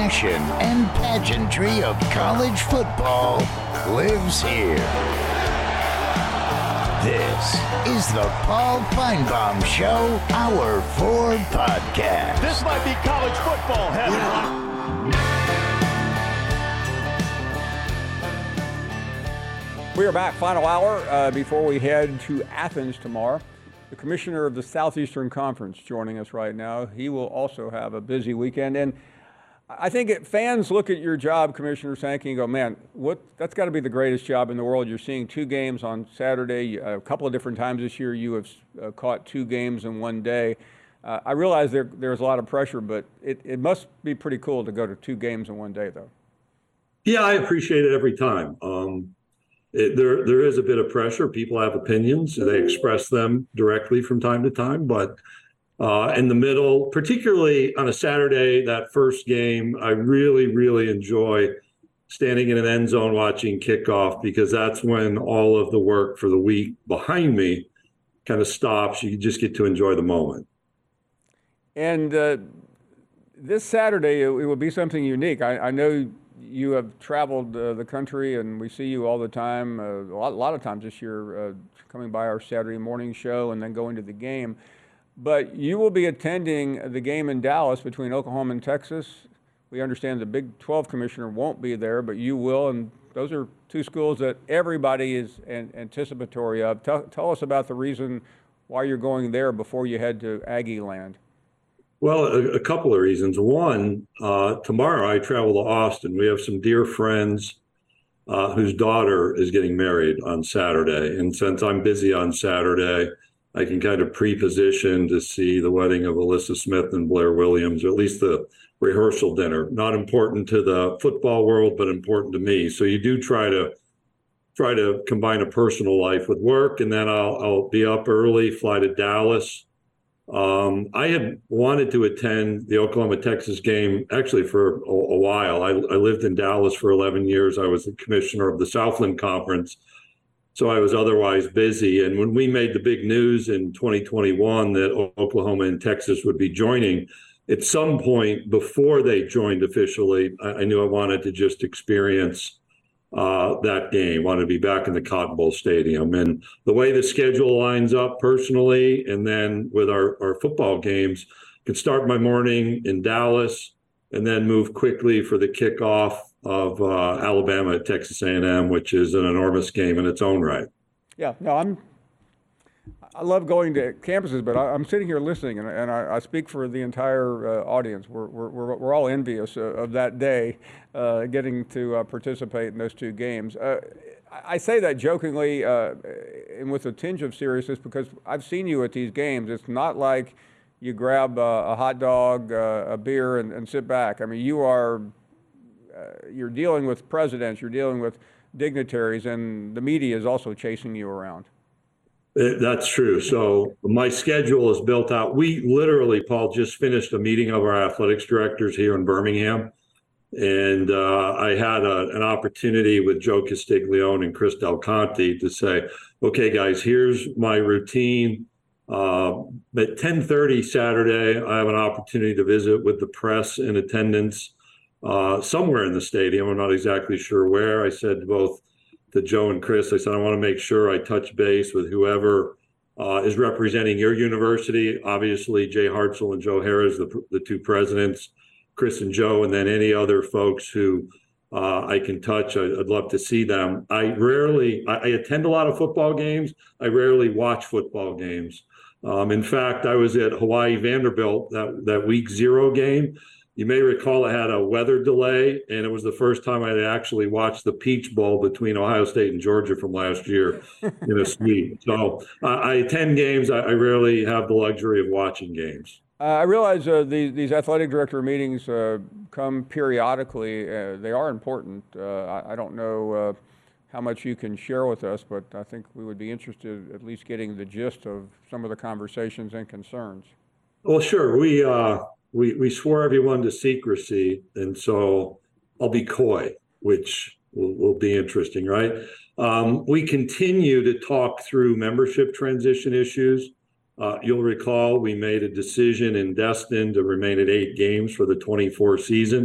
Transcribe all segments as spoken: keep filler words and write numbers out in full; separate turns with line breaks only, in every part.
passion and pageantry of college football lives here. This is the Paul Finebaum Show, Hour four podcast.
This might be college football heaven.
We are back, final hour, uh, before we head to Athens tomorrow. The commissioner of the Southeastern Conference joining us right now. He will also have a busy weekend. And I think it, fans look at your job, Commissioner Sankey, and go, man, what, that's got to be the greatest job in the world. You're seeing two games on Saturday. A couple of different times this year you have uh, caught two games in one day. Uh, I realize there, there's a lot of pressure, but it, it must be pretty cool to go to two games in one day, though.
Yeah, I appreciate it every time. Um, It, there, there is a bit of pressure. People have opinions. They express them directly from time to time. But uh, in the middle, particularly on a Saturday, that first game, I really, really enjoy standing in an end zone watching kickoff, because that's when all of the work for the week behind me kind of stops. You just get to enjoy the moment.
And uh, this Saturday, it, it will be something unique. I, I know you have traveled uh, the country, and we see you all the time, uh, a, lot, a lot of times this year, uh, coming by our Saturday morning show and then going to the game. But you will be attending the game in Dallas between Oklahoma and Texas. We understand the Big twelve commissioner won't be there, but you will, and those are two schools that everybody is an- anticipatory of. Tell, tell us about the reason why you're going there before you head to Aggie Land.
Well, a, a couple of reasons. One, uh, tomorrow I travel to Austin. We have some dear friends uh, whose daughter is getting married on Saturday. And since I'm busy on Saturday, I can kind of pre-position to see the wedding of Alyssa Smith and Blair Williams, or at least the rehearsal dinner. Not important to the football world, but important to me. So you do try to try to combine a personal life with work. And then I'll, I'll be up early, fly to Dallas. Um, I had wanted to attend the Oklahoma-Texas game actually for a, a while. I, I lived in Dallas for eleven years. I was the commissioner of the Southland Conference, so I was otherwise busy. And when we made the big news in twenty twenty-one that Oklahoma and Texas would be joining, at some point before they joined officially, I, I knew I wanted to just experience Uh, that game, wanted to be back in the Cotton Bowl Stadium. And the way the schedule lines up personally, and then with our, our football games, can start my morning in Dallas and then move quickly for the kickoff of uh, Alabama at Texas A and M, which is an enormous game in its own right.
Yeah, no, I'm. I love going to campuses, but I, I'm sitting here listening, and, and I, I speak for the entire uh, audience. We're, we're we're all envious uh, of that day, uh, getting to uh, participate in those two games. Uh, I, I say that jokingly uh, and with a tinge of seriousness, because I've seen you at these games. It's not like you grab a, a hot dog, uh, a beer, and, and sit back. I mean, you are uh, you're dealing with presidents, you're dealing with dignitaries, and the media is also chasing you around.
That's true. So my schedule is built out. We literally, Paul, just finished a meeting of our athletics directors here in Birmingham. And uh, I had a, an opportunity with Joe Castiglione and Chris Del Conte to say, okay, guys, here's my routine. Uh, at ten thirty Saturday, I have an opportunity to visit with the press in attendance uh, somewhere in the stadium. I'm not exactly sure where. I said to both to Joe and Chris, I said, I want to make sure I touch base with whoever uh, is representing your university. Obviously, Jay Hartzell and Joe Harris, the, the two presidents, Chris and Joe, and then any other folks who uh, I can touch. I, I'd love to see them. I rarely, I, I attend a lot of football games. I rarely watch football games. Um, in fact, I was at Hawaii Vanderbilt, that, that week zero game. You may recall I had a weather delay, and it was the first time I'd actually watched the Peach Bowl between Ohio State and Georgia from last year in a suite. So uh, I attend games. I, I rarely have the luxury of watching games.
Uh, I realize uh, these, these athletic director meetings uh, come periodically. Uh, they are important. Uh, I, I don't know uh, how much you can share with us, but I think we would be interested at least getting the gist of some of the conversations and concerns.
Well, sure. We uh, we we swore everyone to secrecy, and so I'll be coy, which will, will be interesting, right? Um, we continue to talk through membership transition issues. Uh, you'll recall we made a decision in Destin to remain at eight games for the twenty-four season.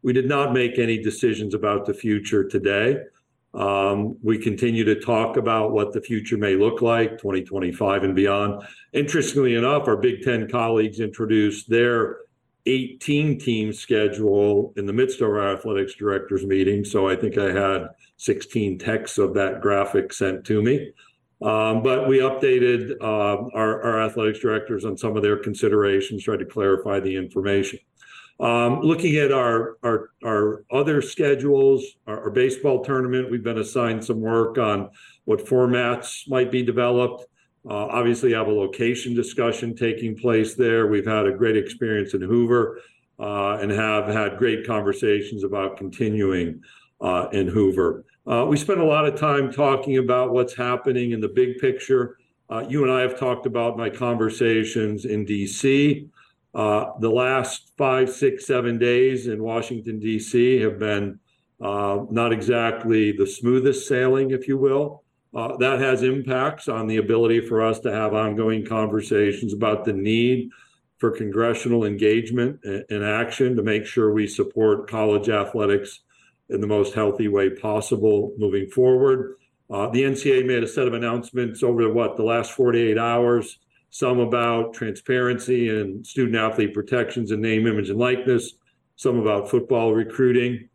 we did not make any decisions about the future today. Um, we continue to talk about what the future may look like, twenty twenty-five and beyond. Interestingly enough, our Big Ten colleagues introduced their eighteen team schedule in the midst of our athletics directors meeting. So I think I had sixteen texts of that graphic sent to me. Um, but we updated uh, our, our athletics directors on some of their considerations, tried to clarify the information. Um, looking at our, our, our other schedules, our, our baseball tournament, we've been assigned some work on what formats might be developed. Uh, obviously, have a location discussion taking place there. We've had a great experience in Hoover uh, and have had great conversations about continuing uh, in Hoover. Uh, we spent a lot of time talking about what's happening in the big picture. Uh, you and I have talked about my conversations in D C. Uh, the last five, six, seven days in Washington, D C have been uh, not exactly the smoothest sailing, if you will. Uh, that has impacts on the ability for us to have ongoing conversations about the need for congressional engagement and, and action to make sure we support college athletics in the most healthy way possible moving forward. Uh, the N C A A made a set of announcements over what the last forty-eight hours, some about transparency and student athlete protections and name, image, and likeness, some about football recruiting.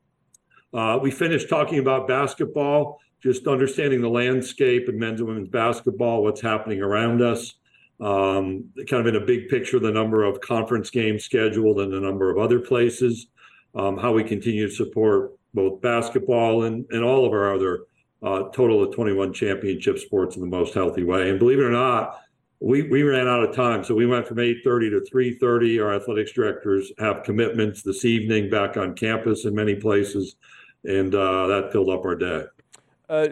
Uh, we finished talking about basketball, just understanding the landscape in men's and women's basketball, what's happening around us, um, kind of in a big picture, the number of conference games scheduled and a number of other places, um, how we continue to support both basketball and, and all of our other uh, total of twenty-one championship sports in the most healthy way. And believe it or not, we, we ran out of time. So we went from eight thirty to three thirty. Our athletics directors have commitments this evening back on campus in many places, and uh, that filled up our day.
Uh,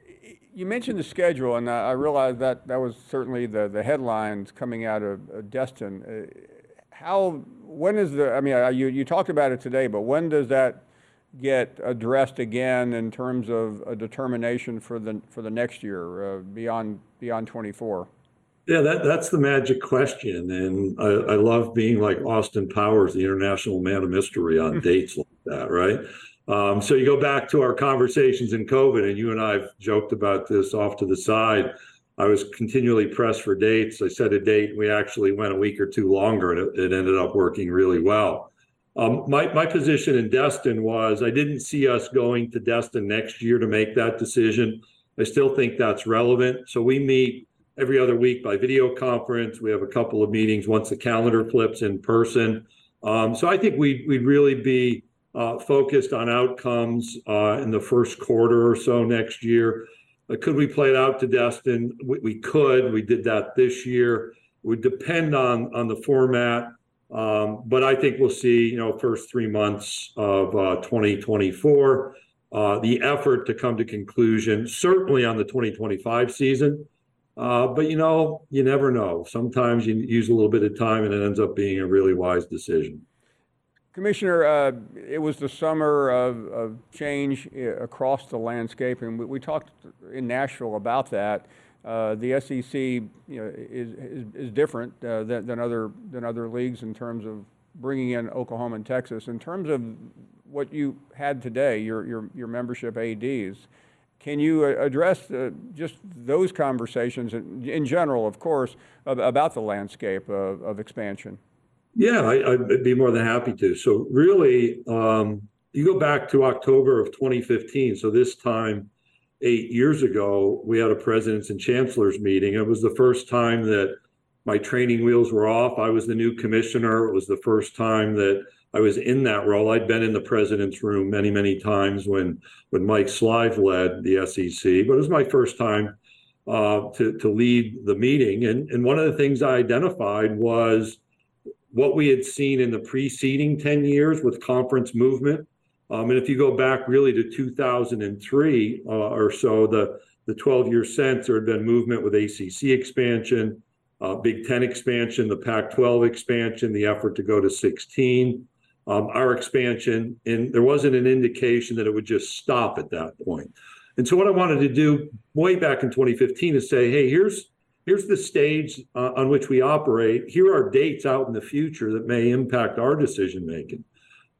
you mentioned the schedule, and I realized that that was certainly the, the headlines coming out of uh, Destin. Uh, how, when is the, I mean, uh, you, you talked about it today, but when does that get addressed again in terms of a determination for the for the next year, uh, beyond beyond twenty-four?
Yeah, that, that's the magic question. And I, I love being like Austin Powers, the international man of mystery on dates like that, right? Um, so you go back to our conversations in COVID, and you and I have joked about this off to the side. I was continually pressed for dates. I set a date, and we actually went a week or two longer, and it, it ended up working really well. Um, my, my position in Destin was I didn't see us going to Destin next year to make that decision. I still think that's relevant. So we meet every other week by video conference. We have a couple of meetings once the calendar flips in person. Um, so I think we'd, we'd really be uh, focused on outcomes uh, in the first quarter or so next year. Uh, could we play it out to Destin? We, we could. We did that this year. It would depend on, on the format. Um, but I think we'll see, you know, first three months of uh, twenty twenty-four, uh, the effort to come to conclusion, certainly on the twenty twenty-five season. Uh, but, you know, you never know. Sometimes you use a little bit of time and it ends up being a really wise decision.
Commissioner, uh, it was the summer of, of change across the landscape, and we, we talked in Nashville about that. Uh, the S E C, you know, is, is is different uh, than, than other than other leagues in terms of bringing in Oklahoma and Texas. In terms of what you had today, your your your membership A Ds, can you address uh, just those conversations in, in general, of course, about the landscape of, of expansion?
Yeah, I, I'd be more than happy to. So really, um, you go back to October of twenty fifteen. So this time, eight years ago, we had a presidents and chancellors meeting. It was the first time that my training wheels were off. I was the new commissioner. It was the first time that I was in that role. I'd been in the president's room many, many times when, when Mike Slive led the S E C, but it was my first time uh, to, to lead the meeting. And, and one of the things I identified was what we had seen in the preceding ten years with conference movement. Um, and if you go back really to two thousand three uh, or so, the, the twelve-year sense, there had been movement with A C C expansion, uh, Big Ten expansion, the Pac twelve expansion, the effort to go to sixteen, um, our expansion, and there wasn't an indication that it would just stop at that point. And so what I wanted to do way back in twenty fifteen is say, hey, here's, here's the stage uh, on which we operate. Here are dates out in the future that may impact our decision-making.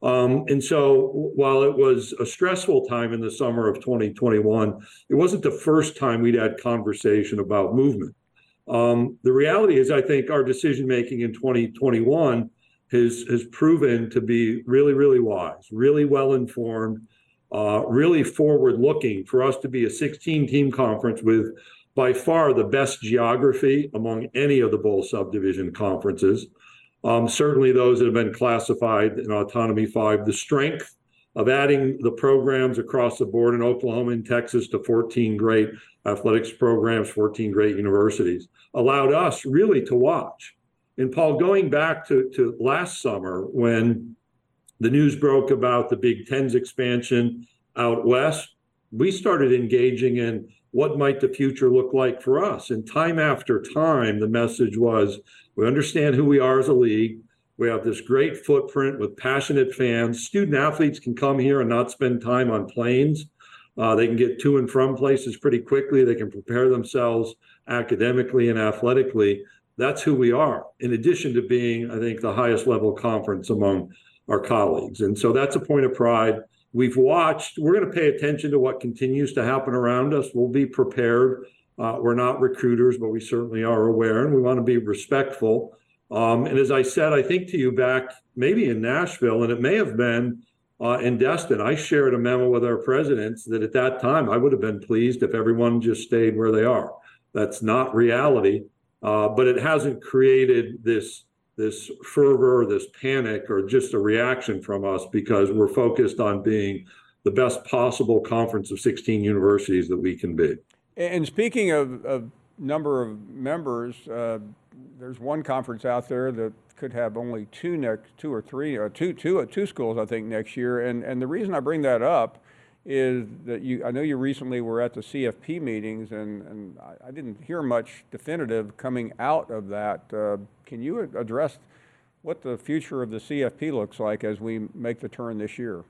Um, and so while it was a stressful time in the summer of twenty twenty-one, it wasn't the first time we'd had conversation about movement. Um, the reality is, I think our decision making in twenty twenty-one has, has proven to be really, really wise, really well informed, uh, really forward looking for us to be a sixteen team conference with by far the best geography among any of the bowl subdivision conferences. Um, certainly those that have been classified in Autonomy five, the strength of adding the programs across the board in Oklahoma and Texas to fourteen great athletics programs, fourteen great universities, allowed us really to watch. And Paul, going back to, to last summer when the news broke about the Big Ten's expansion out west, we started engaging in what might the future look like for us. And time after time, the message was, we understand who we are as a league. We have this great footprint with passionate fans. Student athletes can come here and not spend time on planes. Uh, they can get to and from places pretty quickly. They can prepare themselves academically and athletically. That's who we are, in addition to being, I think, the highest level conference among our colleagues. And so that's a point of pride. We've watched, we're going to pay attention to what continues to happen around us. We'll be prepared. Uh, we're not recruiters, but we certainly are aware, and we want to be respectful. Um, and as I said, I think to you back maybe in Nashville, and it may have been uh, in Destin, I shared a memo with our presidents that at that time I would have been pleased if everyone just stayed where they are. That's not reality, uh, but it hasn't created this this fervor, this panic, or just a reaction from us because we're focused on being the best possible conference of sixteen universities that we can be.
And speaking of, of number of members, uh, there's one conference out there that could have only two next, two or three, uh, two, two, uh, two schools, I think, next year. And and the reason I bring that up is that you, I know you recently were at the C F P meetings, and and I, I didn't hear much definitive coming out of that. Uh, can you address what the future of the C F P looks like as we make the turn this year?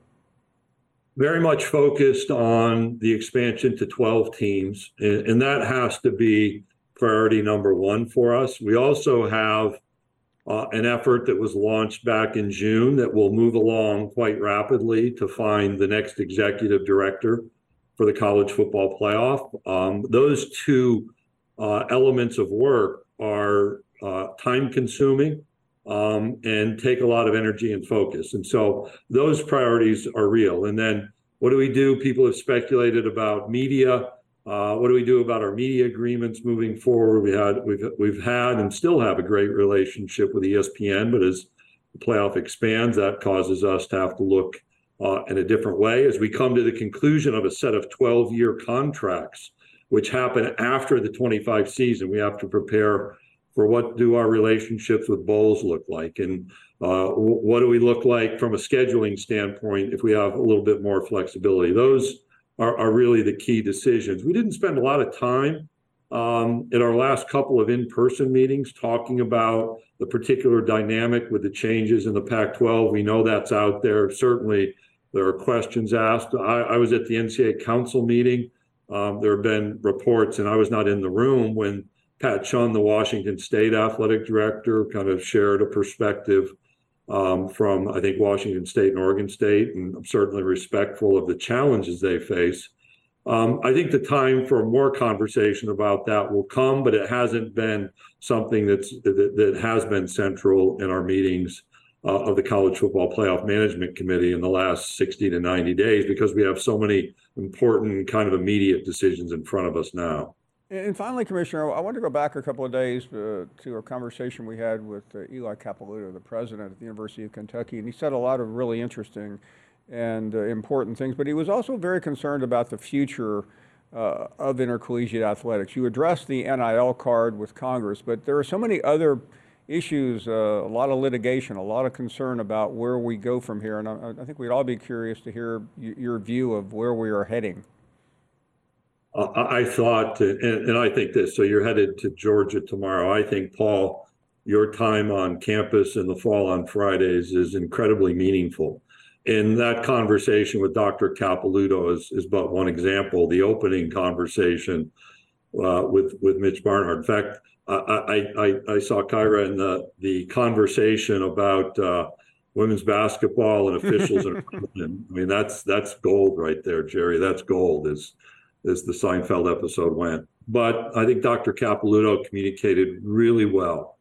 Very much focused on the expansion to twelve teams, and, and that has to be priority number one for us. We also have uh, an effort that was launched back in June that will move along quite rapidly to find the next executive director for the college football playoff. Um, those two uh, elements of work are uh, time consuming um, and take a lot of energy and focus. And so those priorities are real. And then what do we do? People have speculated about media. Uh, what do we do about our media agreements moving forward? We had, we've, we've had and still have a great relationship with E S P N, but as the playoff expands, that causes us to have to look uh, in a different way as we come to the conclusion of a set of twelve-year contracts, which happen after the twenty-five season. We have to prepare for what do our relationships with bowls look like, and uh, what do we look like from a scheduling standpoint if we have a little bit more flexibility. Those are, are really the key decisions. We didn't spend a lot of time um, in our last couple of in-person meetings talking about the particular dynamic with the changes in the Pac twelve. We know that's out there. Certainly there are questions asked. I, I was at the N C double A council meeting. Um, there have been reports, and I was not in the room when Pat Chun, the Washington State athletic director, kind of shared a perspective um, from, I think, Washington State and Oregon State, and I'm certainly respectful of the challenges they face. Um, I think the time for more conversation about that will come, but it hasn't been something that's that, that has been central in our meetings uh, of the College Football Playoff Management Committee in the last sixty to ninety days, because we have so many important kind of immediate decisions in front of us now.
And finally, Commissioner, I want to go back a couple of days uh, to a conversation we had with uh, Eli Capilouto, the president at the University of Kentucky, and he said a lot of really interesting and uh, important things, but he was also very concerned about the future uh, of intercollegiate athletics. You addressed the N I L card with Congress, but there are so many other issues, uh, a lot of litigation, a lot of concern about where we go from here, and I, I think we'd all be curious to hear y- your view of where we are heading.
Uh, I thought, and, and I think this, so you're headed to Georgia tomorrow. I think, Paul, your time on campus in the fall on Fridays is incredibly meaningful. And that conversation with Doctor Capilouto is, is but one example, the opening conversation uh, with, with Mitch Barnhart. In fact, I, I, I, I saw Kyra in the, the conversation about uh, women's basketball and officials. And I mean, that's that's gold right there, Jerry. That's gold, as as the Seinfeld episode went. But I think Doctor Capilouto communicated really well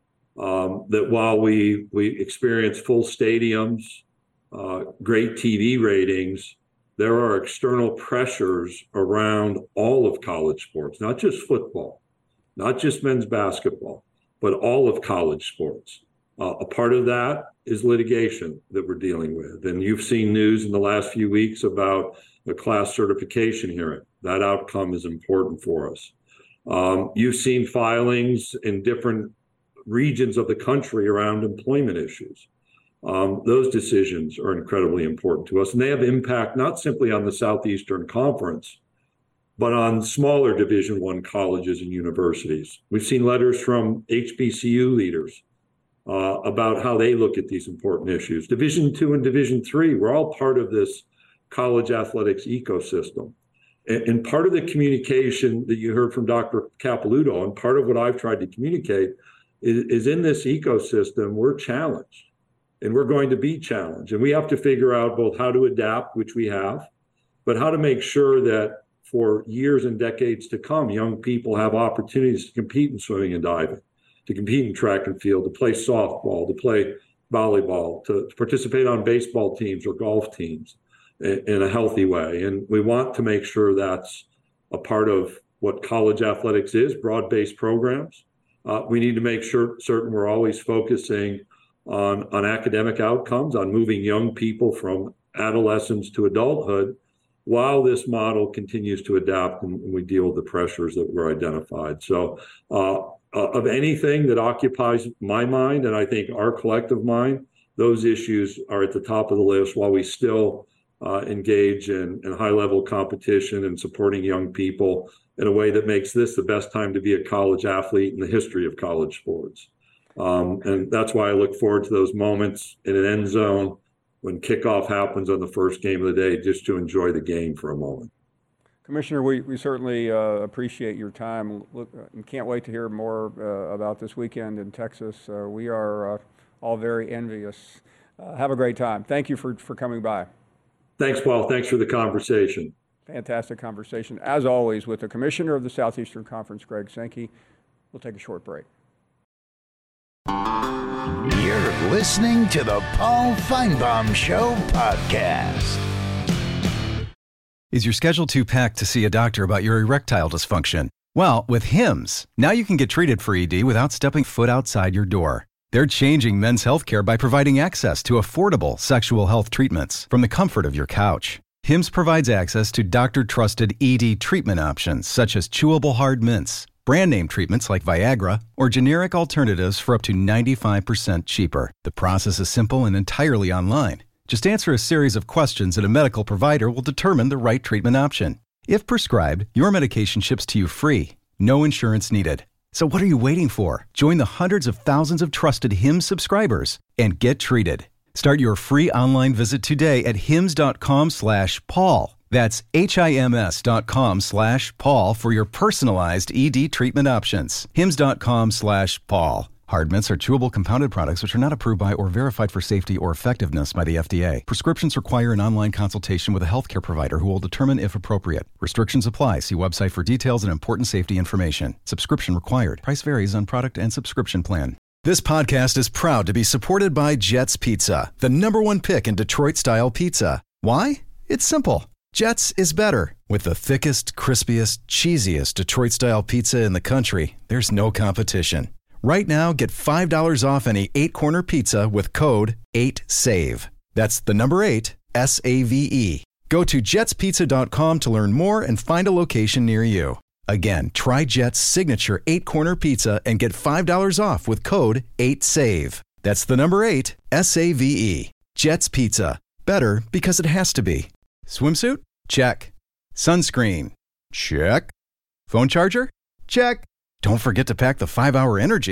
um, that while we we experience full stadiums, uh, great T V ratings, there are external pressures around all of college sports, not just football, not just men's basketball, but all of college sports. Uh, a part of that is litigation that we're dealing with. And you've seen news in the last few weeks about a class certification hearing. That outcome is important for us. Um, you've seen filings in different regions of the country around employment issues. Um, those decisions are incredibly important to us, and they have impact not simply on the Southeastern Conference, but on smaller Division One colleges and universities. We've seen letters from H B C U leaders uh, about how they look at these important issues. Division Two and Division Three, we're all part of this college athletics ecosystem. And, and part of the communication that you heard from Doctor Capilouto, and part of what I've tried to communicate, is, is in this ecosystem, we're challenged. And we're going to be challenged. And we have to figure out both how to adapt, which we have, but how to make sure that for years and decades to come, young people have opportunities to compete in swimming and diving, to compete in track and field, to play softball, to play volleyball, to, to participate on baseball teams or golf teams in, in a healthy way. And we want to make sure that's a part of what college athletics is, broad-based programs. Uh, we need to make sure certain we're always focusing on, on academic outcomes, on moving young people from adolescence to adulthood, while this model continues to adapt and we deal with the pressures that were identified. So uh, uh, of anything that occupies my mind, and I think our collective mind, those issues are at the top of the list while we still uh, engage in, in high-level competition and supporting young people in a way that makes this the best time to be a college athlete in the history of college sports. Um, and that's why I look forward to those moments in an end zone when kickoff happens on the first game of the day, just to enjoy the game for a moment.
Commissioner, we, we certainly uh, appreciate your time. Look, and can't wait to hear more uh, about this weekend in Texas. Uh, we are uh, all very envious. Uh, have a great time. Thank you for, for coming by.
Thanks, Paul. Thanks for the conversation.
Fantastic conversation, as always, with the Commissioner of the Southeastern Conference, Greg Sankey. We'll take a short break.
You're listening to the Paul Finebaum Show podcast.
Is your schedule too packed to see a doctor about your erectile dysfunction? Well, with Hims, now you can get treated for E D without stepping foot outside your door. They're changing men's healthcare by providing access to affordable sexual health treatments from the comfort of your couch. Hims provides access to doctor-trusted E D treatment options such as chewable hard mints, brand name treatments like Viagra, or generic alternatives for up to ninety-five percent cheaper. The process is simple and entirely online. Just answer a series of questions and a medical provider will determine the right treatment option. If prescribed, your medication ships to you free. No insurance needed. So what are you waiting for? Join the hundreds of thousands of trusted Hims subscribers and get treated. Start your free online visit today at hims.com slash Paul. That's H-I-M-S dot com slash Paul for your personalized E D treatment options. Hims.com slash Paul. Hard mints are chewable compounded products which are not approved by or verified for safety or effectiveness by the F D A. Prescriptions require an online consultation with a healthcare provider who will determine if appropriate. Restrictions apply. See website for details and important safety information. Subscription required. Price varies on product and subscription plan. This podcast is proud to be supported by Jets Pizza, the number one pick in Detroit-style pizza. Why? It's simple. Jets is better. With the thickest, crispiest, cheesiest Detroit-style pizza in the country, there's no competition. Right now, get five dollars off any eight-corner pizza with code eight save. That's the number eight, S A V E. Go to jets pizza dot com to learn more and find a location near you. Again, try Jet's signature eight-corner pizza and get five dollars off with code eight save. That's the number eight, S A V E. Jet's Pizza. Better because it has to be. Swimsuit? Check. Sunscreen? Check. Phone charger? Check. Don't forget to pack the five hour Energy.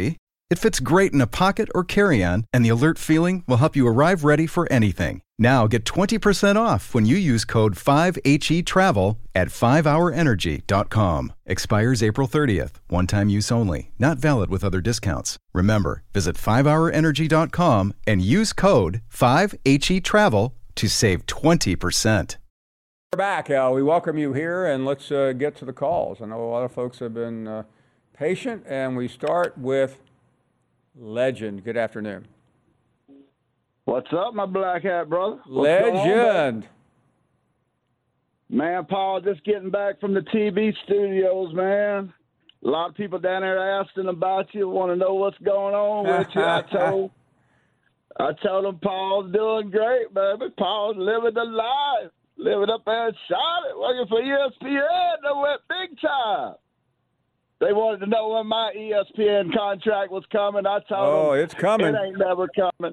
It fits great in a pocket or carry-on, and the alert feeling will help you arrive ready for anything. Now get twenty percent off when you use code five H E travel at five hour energy dot com. Expires April thirtieth. One-time use only. Not valid with other discounts. Remember, visit five hour energy dot com and use code five H E travel to save twenty percent.
We're back. Uh, we welcome you here, and let's uh, get to the calls. I know a lot of folks have been uh, patient, and we start with Legend. Good afternoon.
What's up, my black hat brother? What's
Legend.
On, man, Paul, just getting back from the T V studios, man. A lot of people down there asking about you, want to know what's going on with you. I told, I told them Paul's doing great, baby. Paul's living the life, living up there in Charlotte, working for E S P N. They went big time. They wanted to know when my E S P N contract was coming. I told
oh,
them,
it's coming.
It ain't never coming.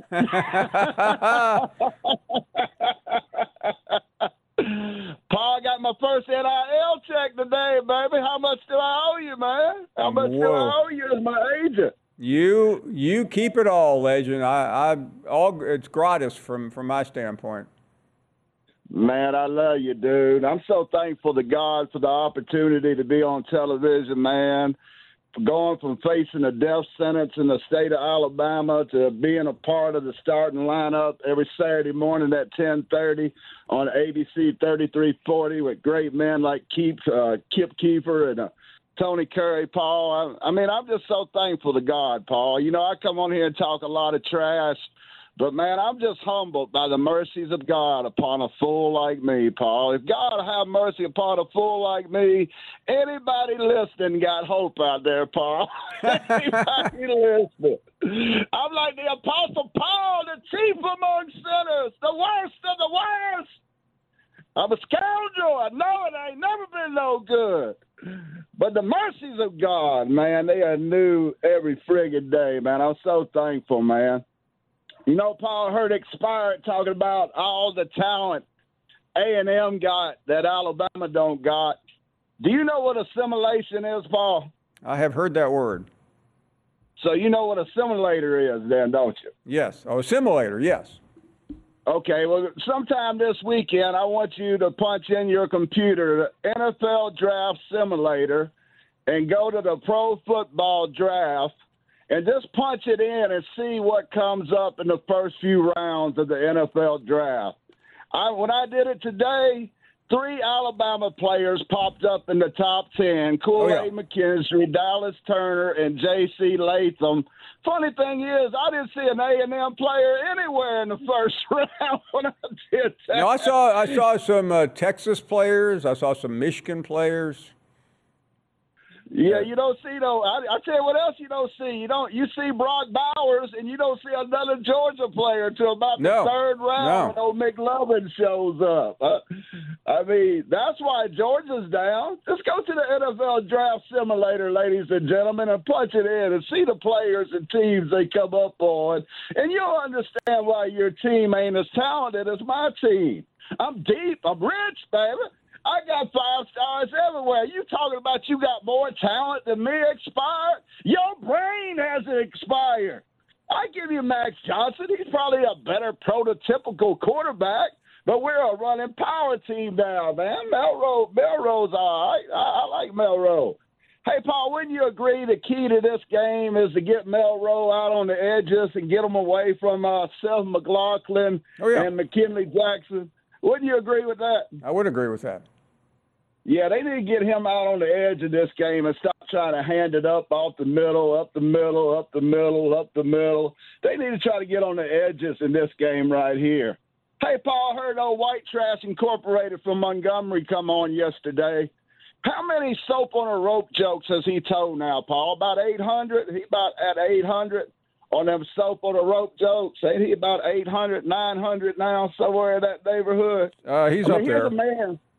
Paul, got my first N I L check today, baby. How much do I owe you, man? How much
Whoa.
do I owe you as my agent?
You you keep it all, Legend. I, I all it's gratis from from my standpoint.
Man, I love you, dude. I'm so thankful to God for the opportunity to be on television, man. Going from facing a death sentence in the state of Alabama to being a part of the starting lineup every Saturday morning at ten thirty on A B C thirty-three forty with great men like Keep, uh, Kip Keefer and uh, Tony Curry, Paul. I, I mean, I'm just so thankful to God, Paul. You know, I come on here and talk a lot of trash, but, man, I'm just humbled by the mercies of God upon a fool like me, Paul. If God have mercy upon a fool like me, anybody listening got hope out there, Paul. Anybody listening. I'm like the Apostle Paul, the chief among sinners, the worst of the worst. I'm a scoundrel. I know it. I ain't never been no good. But the mercies of God, man, they are new every friggin' day, man. I'm so thankful, man. You know, Paul, I heard Expired talking about all the talent A and M got that Alabama don't got. Do you know what assimilation is, Paul?
I have heard that word.
So you know what a simulator is then, don't you?
Yes. Oh, simulator, yes.
Okay, well, sometime this weekend, I want you to punch in your computer the N F L Draft Simulator and go to the Pro Football Draft and just punch it in and see what comes up in the first few rounds of the N F L Draft. I, when I did it today, three Alabama players popped up in the top ten, Kool-Aid
oh, yeah.
McKinstry, Dallas Turner, and J C Latham. Funny thing is, I didn't see an A and M player anywhere in the first round when I did that.
No, I saw I saw some uh, Texas players. I saw some Michigan players.
Yeah, you don't see though. I, I tell you what else you don't see. You don't. You see Brock Bowers, and you don't see another Georgia player till about
No.
the third round
No.
when old McLovin shows up. Uh, I mean, that's why Georgia's down. Just go to the N F L Draft Simulator, ladies and gentlemen, and punch it in and see the players and teams they come up on, and you'll understand why your team ain't as talented as my team. I'm deep. I'm rich, baby. I got five stars everywhere. You talking about you got more talent than me, Expired? Your brain hasn't expired. I give you Max Johnson. He's probably a better prototypical quarterback, but we're a running power team now, man. Melrose, Melrose, all right. I, I like Melrose. Hey, Paul, wouldn't you agree the key to this game is to get Melrose out on the edges and get them away from uh, Seth McLaughlin
Oh, yeah.
and McKinley Jackson? Wouldn't you agree with that?
I would agree with that.
Yeah, they need to get him out on the edge of this game and stop trying to hand it up off the middle, up the middle, up the middle, up the middle. They need to try to get on the edges in this game right here. Hey, Paul, I heard old White Trash Incorporated from Montgomery come on yesterday. How many soap on a rope jokes has he told now, Paul? About eight hundred? He about at eight hundred on them soap on a rope jokes. Ain't he about eight hundred, nine hundred now, somewhere in that neighborhood?
Uh, he's
I mean,
up
here's
there.
a man.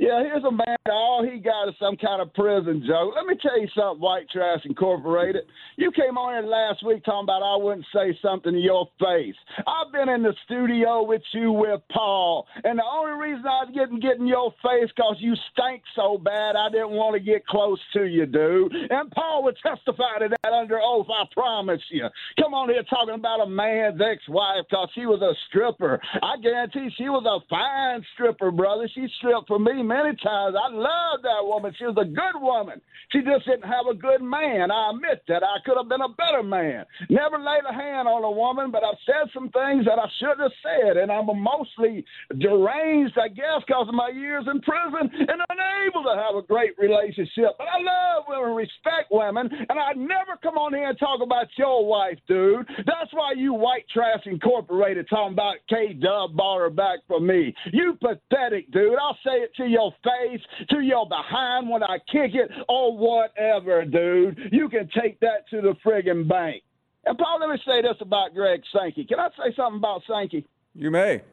Yeah, here's a man, all he got is some kind of prison joke. Let me tell you something, White Trash Incorporated. You came on here last week talking about I wouldn't say something to your face. I've been in the studio with you with Paul, and the only reason I was getting getting your face because you stank so bad I didn't want to get close to you, dude. And Paul would testify to that under oath, I promise you. Come on here talking about a man's ex-wife because she was a stripper. I guarantee she was a fine stripper, brother. She stripped for me many times. I love that woman. She was a good woman. She just didn't have a good man. I admit that. I could have been a better man. Never laid a hand on a woman, but I've said some things that I shouldn't have said, and I'm mostly deranged, I guess, because of my years in prison and unable to have a great relationship. But I love women, respect women, and I never come on here and talk about your wife, dude. That's why you White Trash Incorporated talking about K-Dub bought her back from me. You pathetic, dude. I'll say it to your face, to your behind when I kick it, or whatever, dude. You can take that to the friggin' bank. And, Paul, let me say this about Greg Sankey. Can I say something about Sankey?
You may.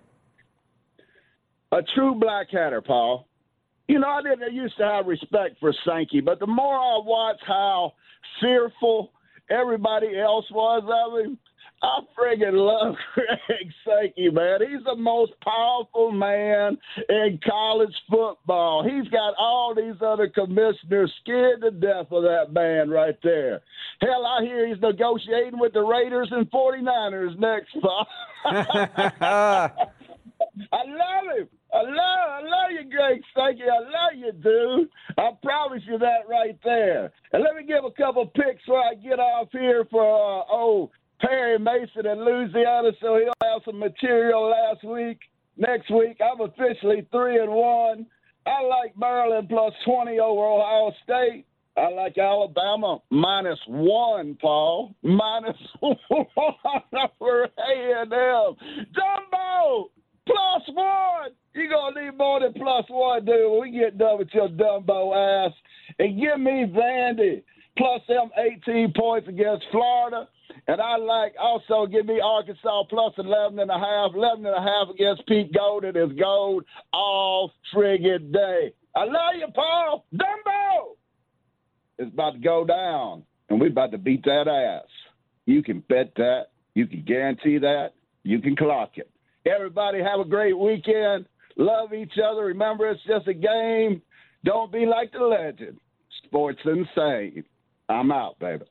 A true black hatter, Paul. You know, I didn't used to have respect for Sankey, but the more I watch how fearful everybody else was of him, I friggin' love Greg Sankey, man. He's the most powerful man in college football. He's got all these other commissioners scared to death of that man right there. Hell, I hear he's negotiating with the Raiders and forty-niners next fall. I love him. I love, I love you, Greg Sankey. I love you, dude. I promise you that right there. And let me give a couple picks before I get off here for, uh, oh, Perry Mason in Louisiana, so he'll have some material last week. Next week, I'm officially three and one. I like Maryland plus twenty over Ohio State. I like Alabama minus one, Paul. Minus one over A and M. Dumbo plus one. You're going to need more than plus one, dude, when we get done with your Dumbo ass. And give me Vandy plus them eighteen points against Florida. And I like also give me Arkansas plus eleven and a half. eleven and a half against Pete Golding is gold all friggin' day. I love you, Paul. Dumbo! It's about to go down, and we're about to beat that ass. You can bet that. You can guarantee that. You can clock it. Everybody have a great weekend. Love each other. Remember, it's just a game. Don't be like the legend. Sports insane. I'm out, baby.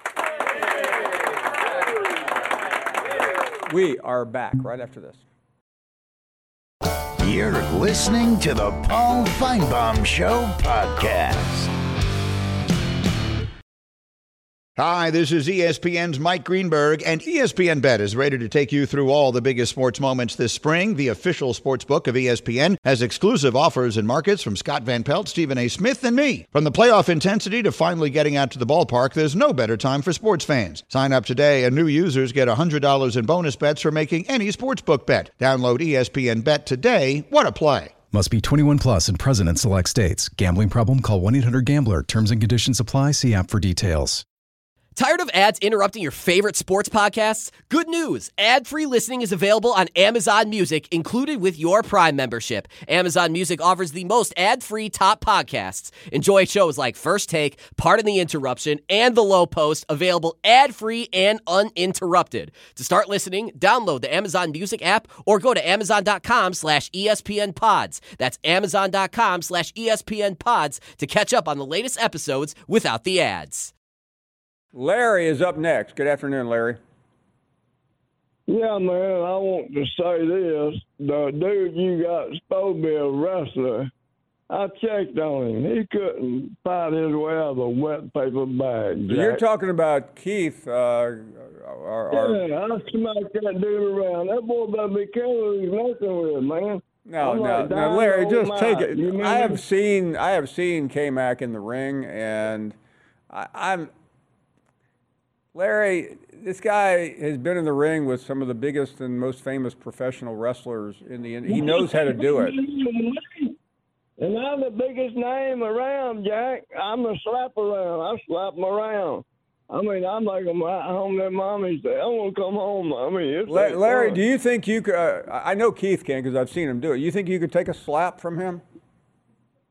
We are back right after this.
You're listening to the Paul Feinbaum Show podcast.
Hi, this is E S P N's Mike Greenberg, and E S P N Bet is ready to take you through all the biggest sports moments this spring. The official sports book of E S P N has exclusive offers and markets from Scott Van Pelt, Stephen A. Smith, and me. From the playoff intensity to finally getting out to the ballpark, there's no better time for sports fans. Sign up today, and new users get one hundred dollars in bonus bets for making any sportsbook bet. Download E S P N Bet today. What a play.
Must be twenty-one plus and present in select states. Gambling problem? Call one eight hundred gambler. Terms and conditions apply. See app for details.
Tired of ads interrupting your favorite sports podcasts? Good news! Ad-free listening is available on Amazon Music, included with your Prime membership. Amazon Music offers the most ad-free top podcasts. Enjoy shows like First Take, Pardon the Interruption, and The Low Post, available ad-free and uninterrupted. To start listening, download the Amazon Music app or go to amazon.com slash ESPN pods. That's amazon.com slash ESPN pods to catch up on the latest episodes without the ads.
Larry is up next. Good afternoon, Larry.
Yeah, man, I want to say this. The dude you got supposed to be a wrestler, I checked on him. He couldn't fight his way out of a wet paper bag, Jack.
You're talking about Keith. Uh, our, our...
Yeah, I smacked that dude around. That boy better be careful who he's messing with, man.
No,
I'm
no,
like,
no, Larry, just
my,
take it.
you
I have
mean?
seen, I have seen K-Mac in the ring, and I, I'm, Larry, this guy has been in the ring with some of the biggest and most famous professional wrestlers in the. He knows how to do it.
And I'm the biggest name around, Jack. I'm a slap around. I slap them around. I mean, I'm like a home that mommy said, I want to come home. I mean, it's
La- Larry,
fun.
do you think you could? Uh, I know Keith can because I've seen him do it. You think you could take a slap from him?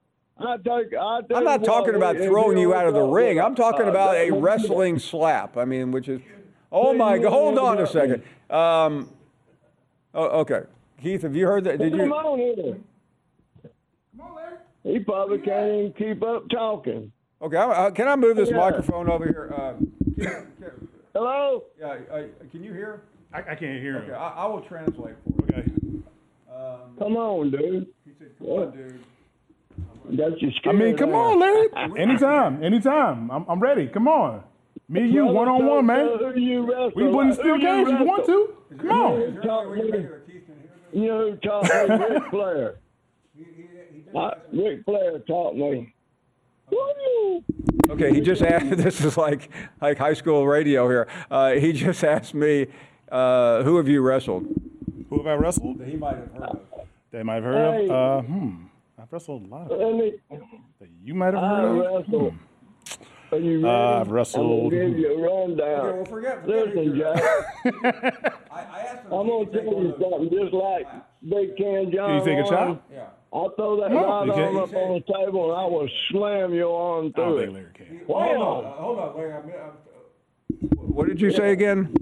I take, I take
I'm not talking about throwing you out of the ring. I'm talking
uh,
about a wrestling slap. I mean, which is, oh my God, hold on a second. Um, oh, okay. Keith, have you heard that? Did
Come
you?
on here. Come on, Larry. He probably can't even keep up talking.
Okay, I, I, can I move this
Yeah.
microphone over here? Uh, can, can,
Hello?
yeah, uh, can you hear?
I, I can't hear him.
Okay, I, I will translate for you.
Okay.
Um,
Come on, dude.
he said, come on, dude.
Got you
I
scared.
mean, come
huh?
on, Larry. Anytime, anytime. I'm, I'm ready. Come on. Me and you, one on one, man.
Who do you wrestle?
We can put in
Who
steel
do you
games if you want
wrestle?
to. Come on.
Is there any way we can make it where Keith can hear this?
You know who taught me? Ric Flair.
He, he, he just
I,
asked
Ric Flair taught me. Woo!
Okay, he just asked. This is like like high school radio here. Uh, he just asked me, uh, "Who have you wrestled?"
Who have I wrestled?
That he might have heard of.
They might have heard
Hey.
of. Uh, hmm. I've wrestled a lot of
Let me,
that you might have
I
heard of.
wrestled. Are you ready?
Uh, I've
I'm
wrestled-
going to give you a
Okay,
rundown.
well, forget. forget
Listen,
it.
Jack,
I, I asked him.
I'm going to tell you something. Just like Big Ken John.
Can you take a
won,
shot?
Yeah.
I'll throw that
Come on,
right
you
arm
can't-
up on the table and I will slam your arm
I don't
through
think
it.
Larry can.
Hold on, uh, hold on, Larry. I'm, I'm, what did you say again?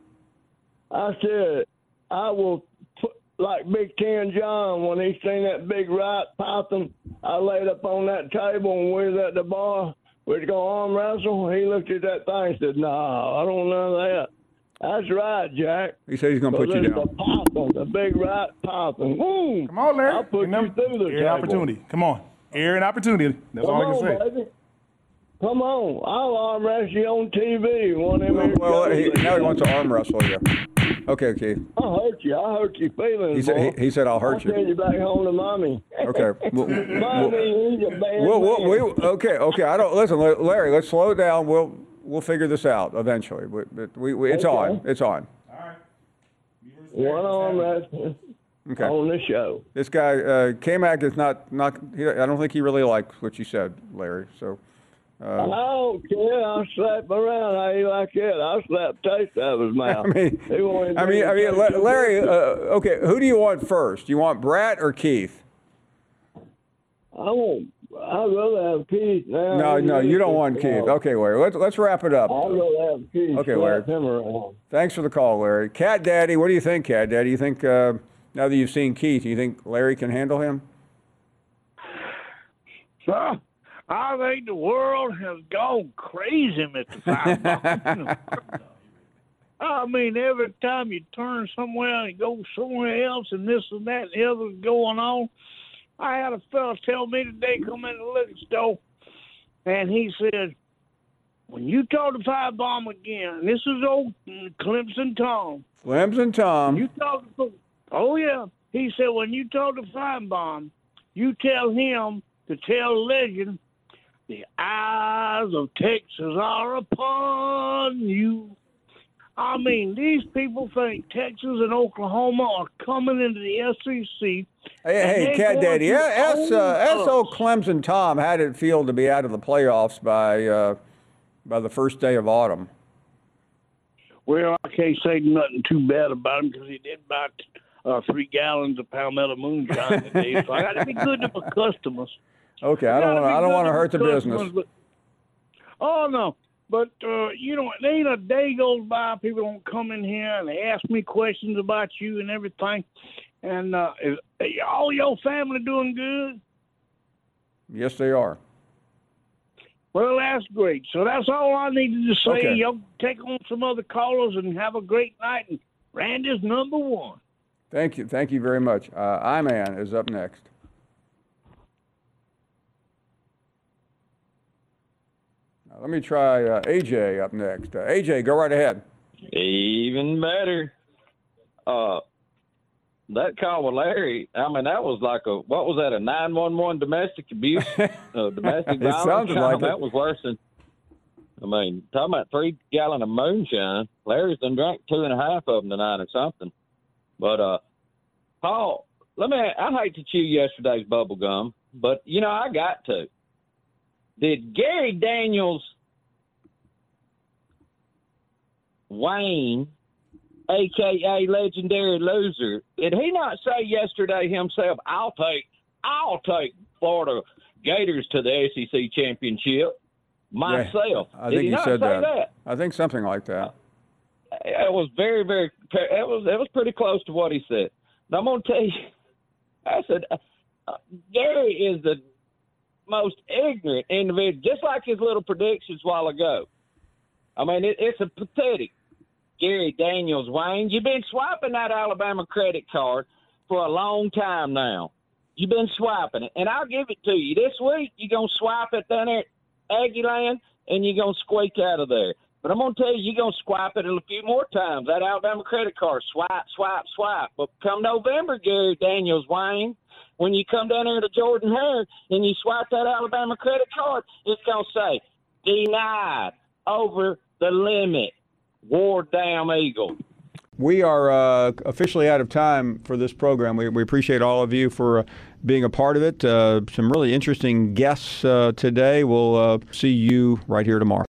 I said, I will put, like Big Ken John, when he seen that big right python, I laid up on that table and we was at the bar. We was going to arm wrestle. He looked at that thing and said, nah, I don't know that. That's right, Jack.
He said he's going to put you
There's
down.
the python, the big right python. Boom.
Come on, Larry.
I'll put
Ain't
you
nothing-
through the
Air and
table.
opportunity. Come on. Air and opportunity. That's
Come
all I can
on,
say.
baby. Come on. I'll arm wrestle you on T V. One of them
Well,
here
well
shows
he,
that-
now he wants to arm wrestle you. Okay, Keith.
I'll hurt you. I'll hurt your feelings,
He said
boy.
he, he said I'll hurt
I'll send
you.
you back home to mommy.
Okay. We'll,
Mommy, he's a bad
we'll, we'll,
man.
we'll, okay, okay. I don't listen, La- Larry. Let's slow down. We'll we'll figure this out eventually. But, but we, we it's
Okay.
on. It's on.
One arm wrestling
Okay.
on the show.
This guy uh, K-Mac is not not. He, I don't think he really likes what you said, Larry. So.
I don't care. I'll slap him around how you like it. I'll slap taste out of his mouth.
I mean,
He won't
I mean, I mean,
even
La-
taste it.
Larry. Uh, okay, who do you want first? You want Brat or Keith?
I won't. I'd rather have Keith now.
No, no, you don't want Keith. Okay, Larry. Let's let's wrap it up.
I'd rather have Keith.
Okay,
slap
Larry.
him around.
Thanks for the call, Larry. Cat Daddy, what do you think, Cat Daddy? You think uh, now that you've seen Keith, you think Larry can handle him?
Sir, I think the world has gone crazy, Mister Five. I mean, every time you turn somewhere and go somewhere else and this and that and the other is going on. I had a fella tell me today, come in the liquor store, and he said, when you talk to Firebomb again, this is old Clemson Tom.
Clemson Tom.
You talk to, oh, yeah. He said, when you talk to Firebomb, you tell him to tell Legend, the eyes of Texas are upon you. I mean, these people think Texas and Oklahoma are coming into the S E C.
Hey, hey, Cat Daddy. S, uh, S O Clemson Tom, how did it feel to be out of the playoffs by uh, by the first day of autumn?
Well, I can't say nothing too bad about him because he did buy uh, three gallons of Palmetto moonshine today, so I got to be good to my customers.
Okay, I don't want to. I don't want to hurt the
Customers,
business.
but- oh no, but uh, you know, there ain't a day goes by people don't come in here and they ask me questions about you and everything. And uh, is all your family doing good?
Yes, they are.
Well, that's great. So that's all I needed to say.
Okay.
Y'all take on some other callers and have a great night. And Randy's number one.
Thank you. Thank you very much. Uh, I-Man is up next. Now, let me try uh, A J up next. Uh, A J, go right ahead.
Even better. Uh, that call with Larry, I mean, that was like a, what was that, a nine one one domestic abuse? uh, domestic
It
violence?
sounded like
that
it.
was worse than, I mean, talking about three gallon of moonshine. Larry's done drank two and a half of them tonight or something. But, uh, Paul, let me, I hate to chew yesterday's bubble gum, but, you know, I got to. Did Gary Daniels Wayne, a k a. Legendary Loser, did he not say yesterday himself, I'll take, I'll take Florida Gators to the S E C championship. Myself,
yeah, I
did
think
he
you
not
said
say
that.
that?
I think something like that.
It was very, very. It was. It was pretty close to what he said. Now, I'm gonna tell you. I said, uh, Gary is the most ignorant individual, just like his little predictions a while ago. I mean, it, it's a pathetic. Gary Daniels, Wayne, you've been swiping that Alabama credit card for a long time now. You've been swiping it, and I'll give it to you. This week, you're going to swipe it down there at Aggie Land, and you're going to squeak out of there. But I'm going to tell you, you're going to swipe it a few more times, that Alabama credit card. Swipe, swipe, swipe. But come November, Gary Daniels, Wayne, when you come down there to Jordan Hare and you swipe that Alabama credit card, it's going to say, denied, over the limit, Ward Down Eagle.
We are uh, officially out of time for this program. We, we appreciate all of you for uh, being a part of it. Uh, some really interesting guests uh, today. We'll uh, see you right here tomorrow.